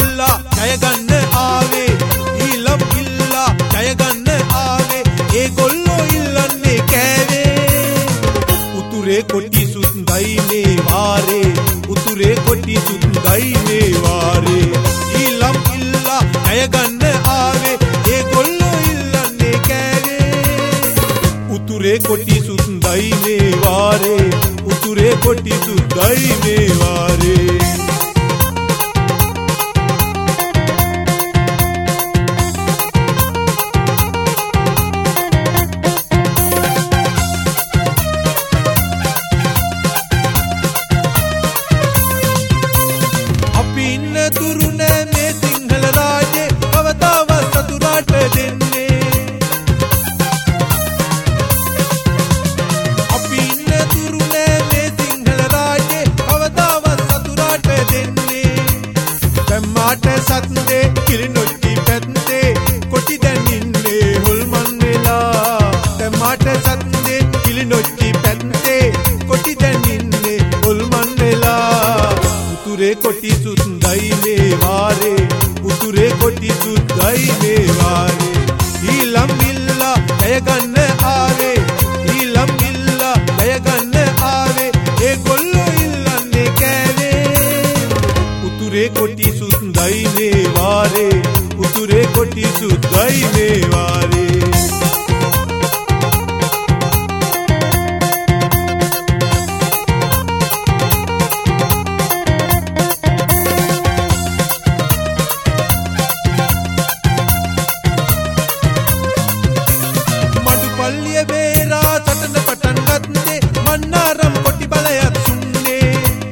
ඉල්ලා ජය ගන්න ආවේ ඊළම් ඉල්ලා ජය ගන්න ආවේ ඒගොල්ලෝ ඉල්ලන්නේ කෑවේ උතුරේ කොටි සුන්දයි මේ වාරේ උතුරේ කොටි සුන්දයි මේ වාරේ ඊළම් ඉල්ලා ජය ගන්න ආවේ ඒගොල්ලෝ ඉල්ලන්නේ කෑවේ උතුරේ කොටි සුන්දයි මේ වාරේ උතුරේ කොටි සුන්දයි මේ වාරේ තුරු නෑ මේ සිංහල රාජේ කවදාවත් සතුරාට දෙන්නේ අපි ඉන්න තුරු නෑ මේ සිංහල රාජේ කවදාවත් සතුරාට දෙන්නේ දැම්මාට සත්දේ කිලිනොච්චි පැත්තේ කොටි දැනින්නේ හොල්මන් වෙලා දැම්මාට සත්දේ කිලිනොච්චි පැත්තේ කොටි දැනින්නේ හොල්මන් වෙලා උතුරේ කොටි සුන්දයි මේ වාරේ උතුරේ කොටි සුන්දයි මේ වාරේ ඊළම් ඉල්ලා ජය ගන්න ආවේ ඊළම් ඉල්ලා ජය ගන්න ආවේ ඒගොල්ලෝ ඉල්ලන්නේ කෑවේ උතුරේ කොටි සුන්දයි මේ වාරේ උතුරේ කොටි සුන්දයි මේ වාරේ පල්ලිය බේරා සටන පටන් ගත්තේ මන්නාරම් කොටි බලයක් සුන්නේ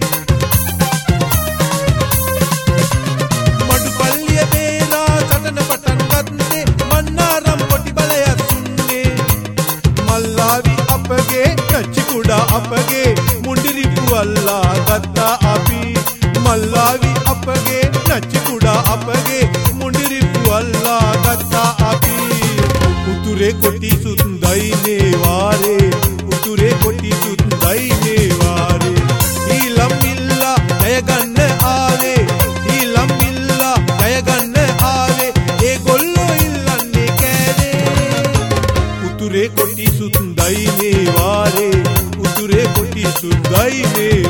මඩු පල්ලිය බේරා සටන පටන් ගත්තේ මන්නාරම් කොටි බලයක් සුන්නේ මල්ලාවි අපගේ කච්චි කුඩා අපගේ මුණ්ඩිරිප්පු අල්ලා ගත්තා අපි මල්ලාවි අපගේ කච්චි කුඩා අපගේ මුණ්ඩිරිප්පු අල්ලා ගත්තා අපි උතුරේ කොටි සුන්දයි මේ වාරේ උතුරේ කොටි සුන්දයි මේ වාරේ ඊළම් ඉල්ලා ජය ගන්න ආවේ ඊළම් ඉල්ලා ජය ගන්න ආවේ ඒගොල්ලෝ ඉල්ලන්නේ කෑවේ උතුරේ කොටි සුන්දයි මේ වාරේ උතුරේ කොටි සුන්දයි මේ